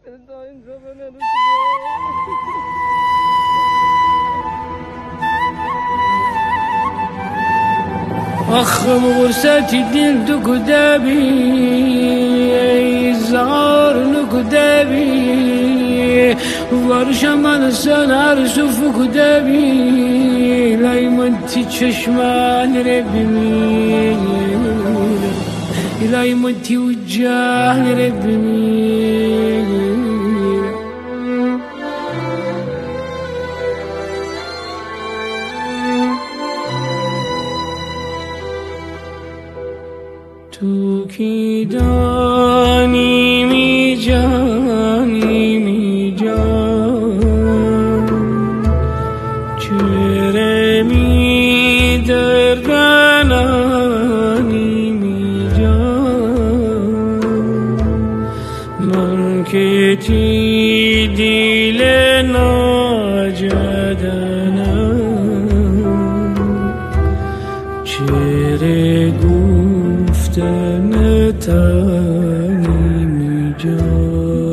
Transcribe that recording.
أخم غرستي دين دقدابي الزغار نقدابي ورشا من سنار سوف قدابي لا يمنتي تششمان ربي لا يمنتي وجاه ربي تو کی دانی می جان چهره می درگنانی می جان من که تی دیل ناجدنم چهره گفتن تانی می جان